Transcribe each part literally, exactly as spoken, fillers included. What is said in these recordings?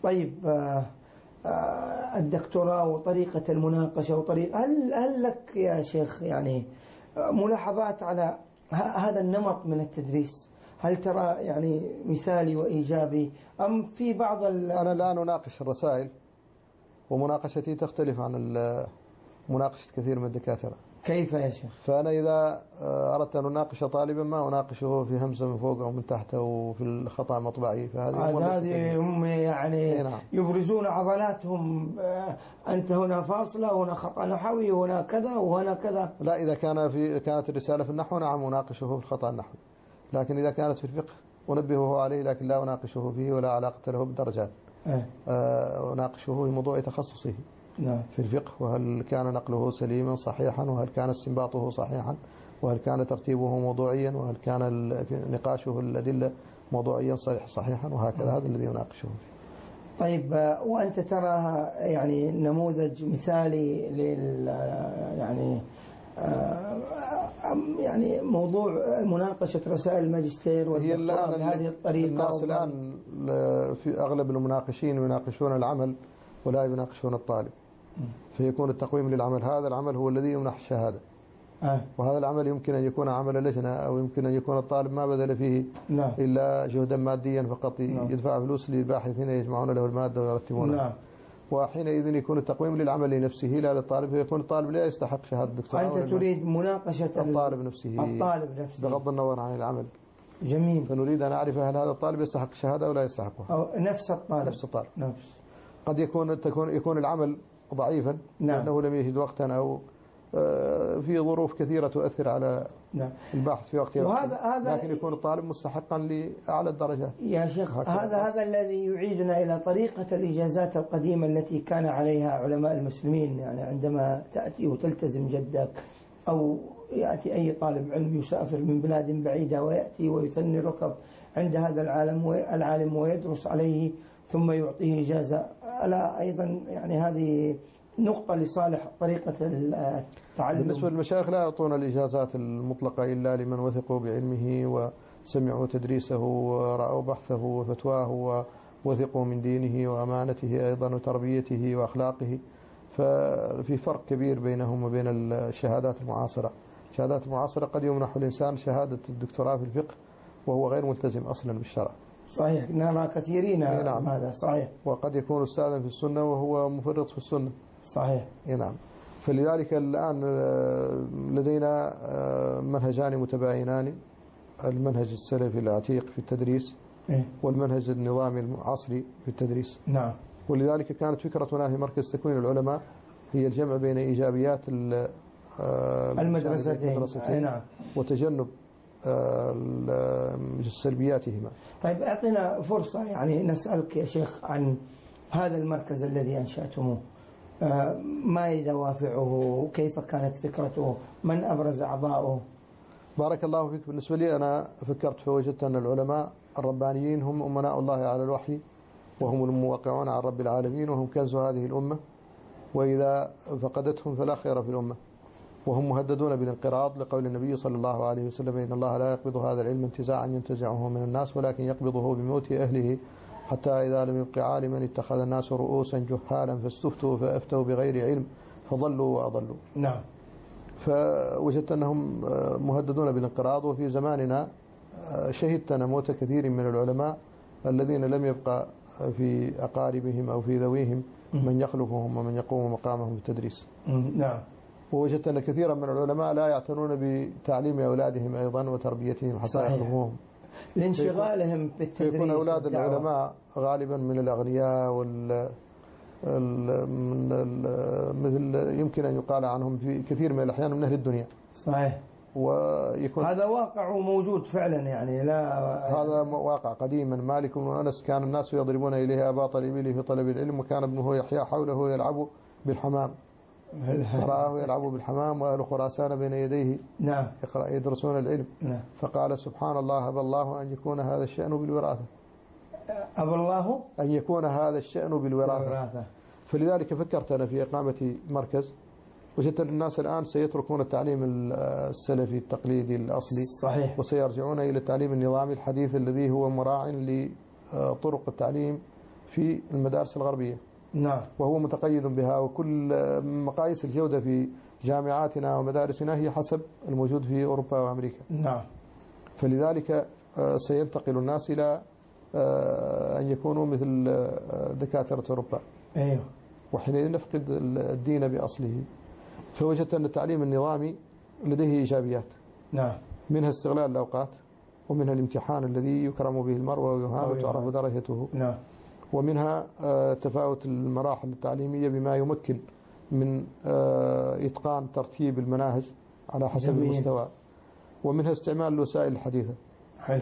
طيب آه آه الدكتوراه وطريقة المناقشة وطريقة هل هل لك يا شيخ يعني ملاحظات على هذا النمط من التدريس؟ هل ترى يعني مثالي وإيجابي أم في بعض ال... أنا الآن أناقش الرسائل ومناقشتي تختلف عن مناقشة كثير من الدكاترة. كيف يا شيخ؟ فأنا إذا أردت أن أناقش طالبا ما أناقشه في همزة من فوق أو من تحت أو في الخطأ مطبعي. فهذه هذه هم يعني نعم. يبرزون عضلاتهم، أنت هنا فاصلة هنا خطأ نحوي هنا كذا وهنا كذا. لا، إذا كان في كانت الرسالة في النحو نعم أناقشه في الخطأ النحوي، لكن إذا كانت في الفقه أنبهه عليه لكن لا أناقشه فيه ولا علاقة له بالدرجات. أه. أناقشه في موضوع تخصصه. نعم. في الفقه، وهل كان نقله سليما صحيحا، وهل كان استنباطه صحيحا، وهل كان ترتيبه موضوعيا، وهل كان نقاشه الأدلة موضوعيا صحيحا، وهكذا. هذا الذي يناقشه فيه. طيب وأنت تراها يعني نموذج مثالي لل يعني يعني موضوع مناقشة رسائل الماجستير والدكتوراه بهذه الطريقة؟ الناس الآن في أغلب المناقشين يناقشون العمل ولا يناقشون الطالب، فيكون التقويم للعمل. هذا العمل هو الذي يمنح الشهادة. آه. وهذا العمل يمكن أن يكون عمل لجنة، أو يمكن أن يكون الطالب ما بذل فيه نعم. إلا جهدا ماديا فقط، نعم. يدفع فلوس للباحثين يجمعون له المادة ويرتبونها. نعم. وحينئذ يكون التقويم للعمل لنفسه لا للطالب، فيكون الطالب لا يستحق شهادة الدكتوراه. أنت تريد مناقشة الطالب نفسه، الطالب نفسه بغض النظر عن العمل. جميل. فنريد أن نعرف هل هذا الطالب يستحق شهادة أو لا يستحقها. أو نفس الطالب. نفس الطالب. نفس. قد يكون تكون يكون العمل ضعيفا. نعم. لأنه لم يجد وقتا أو في ظروف كثيرة تؤثر على نعم. البحث في وقت وهذا هذا لكن يكون الطالب مستحقا لأعلى الدرجات. يا شيخ هذا هذا الذي يعيدنا إلى طريقة الإجازات القديمة التي كان عليها علماء المسلمين. يعني عندما تأتي وتلتزم جدك أو يأتي أي طالب علم يسافر من بلاد بعيدة ويأتي ويثني ركب عند هذا العالم العالم ويدرس عليه ثم يعطيه إجازة. ألا أيضا يعني هذه نقطة لصالح طريقة التعلم. بالنسبة للمشايخ لا يعطون الإجازات المطلقة إلا لمن وثقوا بعلمه وسمعوا تدريسه ورأوا بحثه وفتواه ووثقوا من دينه وأمانته أيضا وتربيته وأخلاقه. ففي فرق كبير بينهم وبين الشهادات المعاصرة. الشهادات المعاصرة قد يمنح الإنسان شهادة الدكتوراه في الفقه وهو غير ملتزم أصلا بالشرع. صحيح، نرى كثيرين. نعم. هذا صحيح. وقد يكون أستاذا في السنة وهو مفرط في السنة. صحيح. نعم. فلذلك الآن لدينا منهجان متباينان، المنهج السلفي العتيق في التدريس والمنهج النظامي العصري في التدريس. نعم. ولذلك كانت فكرتنا في مركز تكوين العلماء هي الجمع بين إيجابيات المدرستين نعم. وتجنب سلبياتهما. طيب أعطينا فرصة يعني نسألك يا شيخ عن هذا المركز الذي أنشأتموه، ما دوافعه، كيف كانت فكرته، من أبرز أعضاؤه؟ بارك الله فيك. بالنسبة لي أنا فكرت فوجدت أن العلماء الربانيين هم أمناء الله على الوحي، وهم الموقعون على رب العالمين، وهم كنز هذه الأمة، وإذا فقدتهم فلا خير في الأمة، وهم مهددون بالانقراض لقول النبي صلى الله عليه وسلم إن الله لا يقبض هذا العلم انتزاعا ينتزعه من الناس ولكن يقبضه بموت أهله حتى إذا لم يبق عالما اتخذ الناس رؤوسا جهالا فاستفتوا فأفتوا بغير علم فضلوا وأضلوا. نعم. فوجدت أنهم مهددون بالانقراض. وفي زماننا شهدت موت كثير من العلماء الذين لم يبقى في أقاربهم أو في ذويهم من يخلفهم ومن يقوم مقامهم في التدريس. نعم. ووجدت أن كثيرا من العلماء لا يعتنون بتعليم أولادهم أيضا وتربيتهم حتى يخلفوهم لانشغالهم بالتدريس. فيكون أولاد العلماء غالبا من الأغنياء وال مثل يمكن أن يقال عنهم في كثير من الأحيان من أهل الدنيا. صحيح. ويكون هذا واقع وموجود فعلا يعني. لا هذا واقع قديما. مالك بن أنس كان الناس يضربون إليه أباط الإبل في طلب العلم، وكان ابنه يحيى حوله يلعب بالحمام، فرآه يلعب بالحمام وأهل خراسان بين يديه نعم يقرأ يدرسون العلم. نعم. فقال سبحان الله أبى الله أن يكون هذا الشأن بالوراثة. أبى الله أن يكون هذا الشأن بالوراثة. بالوراثة. فلذلك فكرت أنا في إقامة مركز. وجدت الناس الآن سيتركون التعليم السلفي التقليدي الأصلي. صحيح. وسيرجعون إلى التعليم النظامي الحديث الذي هو مراع لطرق التعليم في المدارس الغربية. نعم. وهو متقيد بها، وكل مقاييس الجودة في جامعاتنا ومدارسنا هي حسب الموجود في أوروبا وأمريكا. نعم. فلذلك سينتقل الناس إلى أن يكونوا مثل دكاترة أوروبا. أيوه. وحينئذ نفقد الدين بأصله. فوجدت أن التعليم النظامي لديه إيجابيات. نعم. منها استغلال الأوقات، ومنها الامتحان الذي يكرم به المرء ويهان وتعرف درجته. نعم. ومنها تفاوت المراحل التعليمية بما يمكن من إتقان ترتيب المناهج على حسب جميل. المستوى. ومنها استعمال الوسائل الحديثة. حلو.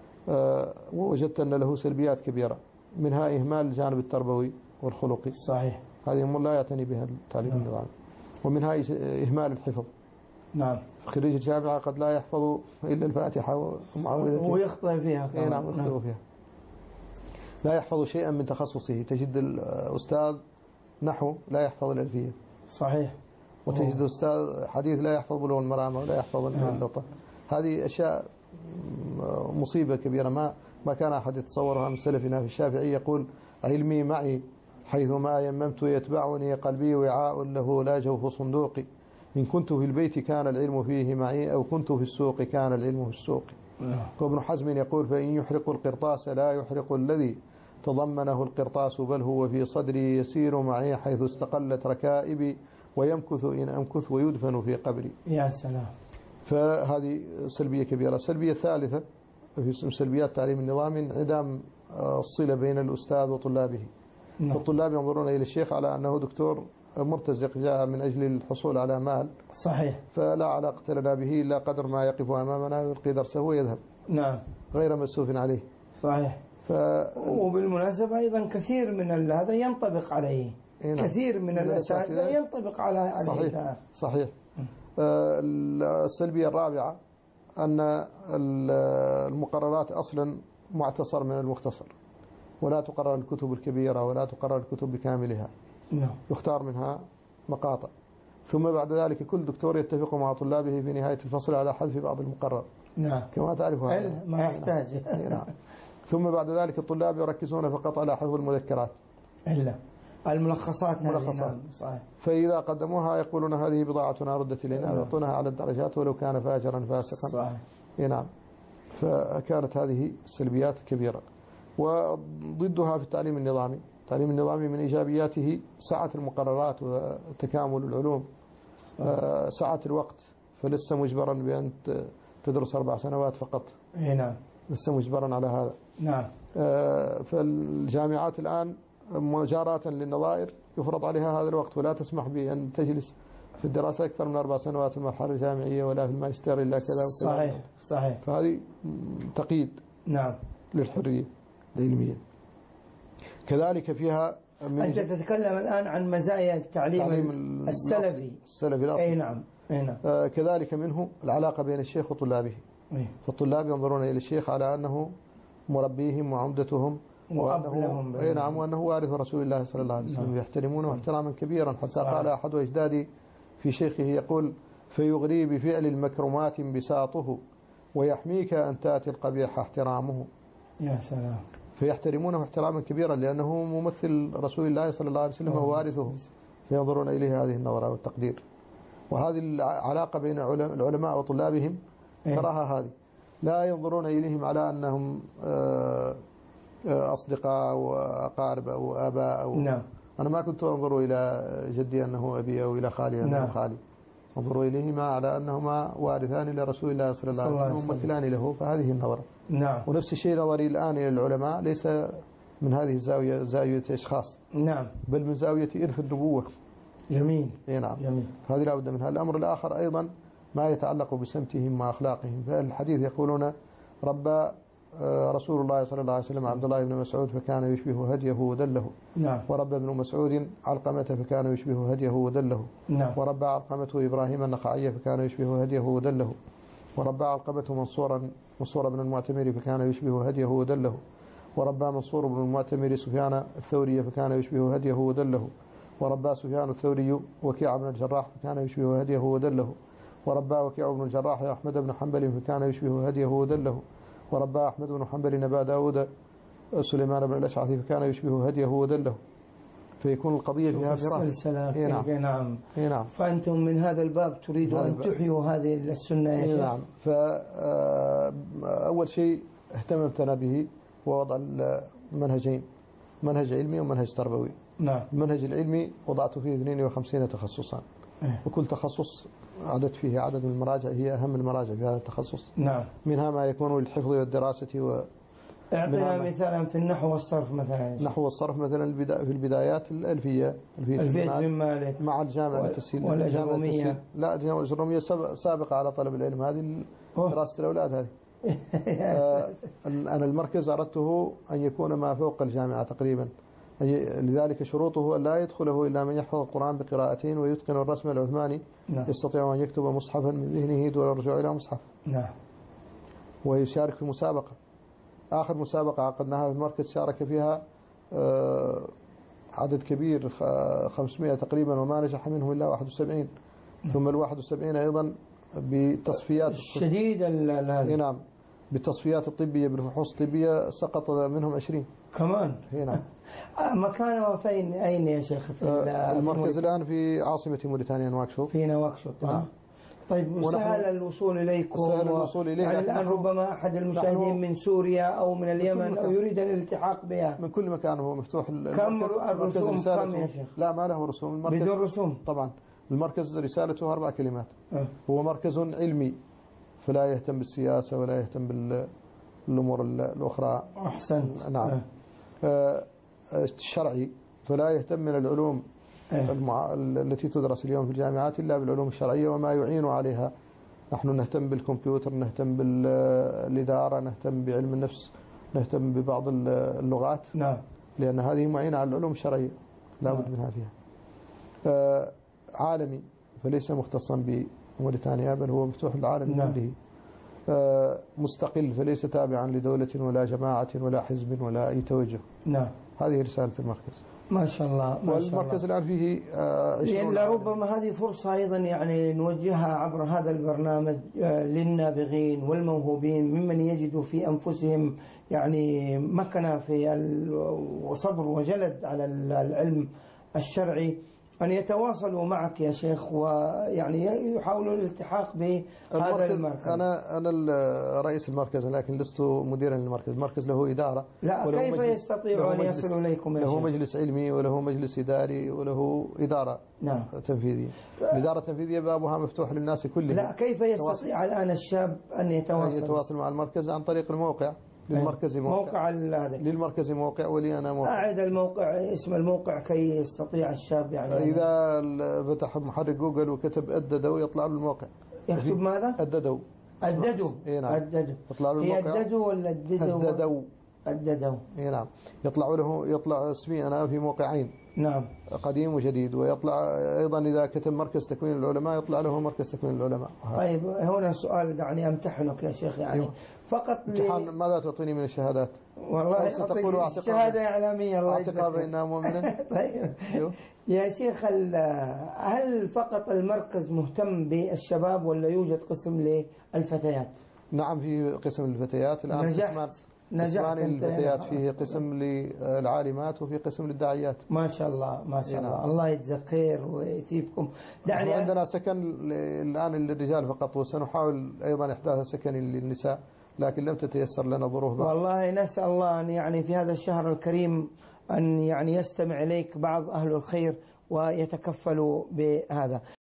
ووجدت أن له سلبيات كبيرة، منها إهمال الجانب التربوي والخلقي. صحيح. هذه أمور لا يعتني بها التعليم نعم. النظامي. ومنها إهمال الحفظ. نعم. خريج الجامعة قد لا يحفظ إلا الفاتحة ومعوذته ويخطئ فيها. إيه نعم يخطئ نعم. فيها. لا يحفظ شيئا من تخصصه. تجد الأستاذ نحو لا يحفظ الألفية. صحيح. وتجد الأستاذ حديث لا يحفظ بلوغ المرام ولا يحفظ نعم. اللطة. هذه أشياء مصيبة كبيرة ما ما كان أحد يتصورها من سلفنا. في الشافعي يقول: علمي معي حيثما يممت يتبعني قلبي وعاء له لا جوف صندوقي، إن كنت في البيت كان العلم فيه معي أو كنت في السوق كان العلم في السوق. وابن حزم يقول: فإن يحرق القرطاس لا يحرق الذي تضمنه القرطاس، بل هو في صدري يسير معي حيث استقلت ركائبي، ويمكث إن أمكث ويدفن في قبري. يا سلام. فهذه سلبية كبيرة. السلبية الثالثة في سلبيات التعليم النظامي انعدام الصلة بين الأستاذ وطلابه. نعم. فالطلاب ينظرون إلى الشيخ على أنه دكتور مرتزق جاء من أجل الحصول على مال. صحيح. فلا علاقة لنا به إلا قدر ما يقف أمامنا ويلقي درسه ويذهب. نعم. غير مسؤول عليه. صحيح. ف... وبالمناسبة أيضا كثير من هذا ينطبق عليه. نعم. كثير من الأساتذة ينطبق على صحيح. صحيح. السلبية الرابعة أن المقررات أصلا معتصر من المختصر، ولا تقرر الكتب الكبيرة ولا تقرر الكتب بكاملها. نعم. يختار منها مقاطع، ثم بعد ذلك كل دكتور يتفق مع طلابه في نهاية الفصل على حذف بعض المقرر. نعم. كما تعرف هذا ما يحتاج. نعم. ثم بعد ذلك الطلاب يركزون فقط على حفظ المذكرات. إلا الملخصات. ملخصات. صحيح. فإذا قدموها يقولون هذه بضاعتنا ردت إلينا ويعطونها على الدرجات ولو كان فاجرا فاسقا. صحيح. نعم. فكانت هذه سلبيات كبيرة. وضدها في التعليم النظامي، التعليم النظامي من إيجابياته سعة المقررات وتكامل العلوم. سعة الوقت، فلست مجبرا بأن تدرس أربع سنوات فقط. نعم. لست مجبرا على هذا. نعم. فالجامعات الآن مجاراة للنظائر يفرض عليها هذا الوقت، ولا تسمح بأن تجلس في الدراسة أكثر من أربع سنوات في المرحلة الجامعية ولا في الماجستير إلا كذا وكذا. صحيح. صحيح. فهذه تقييد. نعم. للحرية العلمية. كذلك فيها أنت تتكلم الآن عن مزايا التعليم السلفي. السلفي الأصلي. أي نعم. أي نعم. آه كذلك منه العلاقة بين الشيخ وطلابه. أي. فالطلاب ينظرون إلى الشيخ على أنه مربيهم وعمدتهم وأنه أي نعم وأنه وارث رسول الله صلى الله عليه وسلم. يحترمونه احتراما كبيرا، حتى صحيح. قال أحد أجدادي في شيخه يقول: فيغري بفعل المكرمات بساطه، ويحميك أن تأتي القبيح احترامه. يا سلام. فيحترمونه احتراما كبيرا لأنه ممثل رسول الله صلى الله عليه وسلم ووارثه، فينظرون إليه هذه النظرة والتقدير. وهذه العلاقة بين العلماء وطلابهم تراها هذه، لا ينظرون إليهم على أنهم أصدقاء وأقارب أو آباء أو نعم. أنا ما كنت أنظر إلى جدي أنه أبي أو إلى خالي أنه نعم. خالي، انظروا إليهما على أنهما وارثان لرسول الله صلى الله عليه وسلم وممثلان له. فهذه النظرة. نعم. ونفس الشيء نظري الآن إلى العلماء ليس من هذه الزاوية زاوية أشخاص، نعم، بل من زاوية إرث النبوة. جميل. نعم. جميل. هذه لا بد منها. الأمر الآخر أيضا ما يتعلق بسمتهم وأخلاقهم. فالحديث يقولون: ربى رسول الله صلى الله عليه وسلم عبد الله بن مسعود فكان يشبه هديه ودله. نعم. وربى ابن مسعود علقمة فكان يشبه هديه ودله. نعم. وربى علقمة إبراهيم النخعي فكان يشبه هديه ودله. وربى علقمة منصورا منصور بن المعتمر فكان يشبه هديه ودله. وربى منصور بن المعتمر سفيان الثوري فكان يشبه هديه ودله. وربى سفيان الثوري وكيع بن الجراح فكان يشبه هديه ودله. وربى وكيع بن الجراح أحمد بن حنبل فكان يشبه هديه ودله. وربى أحمد بن حنبل أبا داود سليمان بن الأشعث فكان يشبه هديه ودله، فيكون القضية فيها فراغ. نعم. نعم. نعم. فأنتم من هذا الباب تريدوا أن تحيوا هذه السنة يا شيخ؟ نعم. فأول شيء اهتممتنا به ووضع المنهجين، منهج علمي ومنهج تربوي. نعم. المنهج العلمي وضعت فيه اثنين وخمسين تخصصا، وكل تخصص عدد فيه عدد من المراجع هي أهم المراجع في هذا التخصص. نعم. منها ما يكون للحفظ والدراسة و اعطينا مثلا في النحو والصرف مثلا. النحو والصرف مثلا في البدايات الألفية، ألفية بن مالك مع الجامعة للتسهيل والأجرومية. لا الجامعة الأجرومية سابقة على طلب العلم، هذه دراسة الأولاد هذه. أنا المركز أردته أن يكون ما فوق الجامعة تقريبا، لذلك شروطه أن لا يدخله إلا من يحفظ القرآن بقراءتين ويتقن الرسم العثماني. نعم. يستطيع أن يكتب مصحفا من ذهنه دون الرجوع إلى مصحف. نعم. ويشارك في مسابقة، آخر مسابقة عقدناها في المركز شارك فيها عدد كبير خمسمائة تقريبا وما نجح منهم إلا واحد وسبعين. ثم الواحد وسبعين أيضا بتصفيات شديد. نعم. بالتصفيات الطبية بالفحوص الطبية سقط منهم عشرين كمان. نعم. مكانه فين أين يا شيخ؟ المركز الآن في عاصمة موريتانيا نواكشوط. في نواكشوط. نعم. طيب سهل الوصول إليكم؟ سهل الوصول إليه. يعني الآن ربما أحد المشاهدين من سوريا أو من اليمن أو يريد الالتحاق بها. من كل مكان هو مفتوح. كم الرسوم كم يا شيخ؟ لا ما له رسوم. المركز بدون رسوم طبعا. المركز رسالته أربع كلمات. أه. هو مركز علمي فلا يهتم بالسياسة ولا يهتم بالأمور الأخرى. أحسنت. نعم. أه. الشرعي فلا يهتم من العلوم أه. المع... التي تدرس اليوم في الجامعات إلا بالعلوم الشرعية وما يعين عليها. نحن نهتم بالكمبيوتر، نهتم بالإدارة، نهتم بعلم النفس، نهتم ببعض اللغات. نعم. لأن هذه معينة على العلوم الشرعية لا بد منها فيها. أه. عالمي فليس مختصا بموريتانيا بل هو مفتوح للعالم نعم. كله. أه. مستقل فليس تابعا لدولة ولا جماعة ولا حزب ولا أي توجه. نعم. هذه رسالة المركز. ما شاء الله. ما والمركز الآن فيه عشرون. لربما هذه فرصة أيضا يعني نوجهها عبر هذا البرنامج للنابغين والموهوبين ممن يجدوا في أنفسهم يعني مكنة في وصبر وجلد على العلم الشرعي أن يتواصلوا معك يا شيخ ويعني يحاولوا الالتحاق بهذا المركز. أنا أنا رئيس المركز لكن لست مديرا للمركز. المركز له إدارة. لا كيف يستطيع أن يصل إليكم يا له شيخ؟ مجلس علمي وله مجلس إداري وله إدارة. نعم. تنفيذية. الإدارة التنفيذية بابها مفتوح للناس كلهم. لا كيف يستطيع الآن الشاب أن يتواصل؟ يتواصل مع المركز عن طريق الموقع. للمركز موقع, موقع هذا. للمركز موقع ولي أنا موقع. أعد الموقع اسم الموقع كي يستطيع الشاب يعني. إذا فتح محرك جوجل وكتب أددوا يطلع له الموقع. يكتب ماذا؟ أددوا. أددوا. إيه نعم. أددوا. يطلع له الموقع. هي أددوا ولا أددوا؟ أددوا. أددوا. إيه نعم. يطلع له يطلع اسمي أنا في موقعين. نعم. قديم وجديد. ويطلع أيضا إذا كتب مركز تكوين العلماء يطلع له مركز تكوين العلماء. طيب هنا سؤال دعني أمتحنك يا شيخ يعني. أيوه. فقط امتحان لي... ماذا تعطيني من الشهادات؟ والله أعطيك شهادة إعلامية الله يجزاك. اعتقى بأنها مؤمنة. طيب يا شيخ هل فقط المركز مهتم بالشباب ولا يوجد قسم للفتيات؟ نعم في قسم للفتيات الآن. نجحت. قسمان للفتيات فيه قسم للعالمات وفي قسم للداعيات. ما شاء الله ما شاء الله. الله يجزاك خير ويثيبكم. دعني عندنا سكن الآن للرجال فقط وسنحاول أيضا إحداث سكن للنساء لكن لم تتيسر لنا ظروف. والله نسأل الله أن يعني في هذا الشهر الكريم أن يعني يستمع إليك بعض أهل الخير ويتكفلوا بهذا.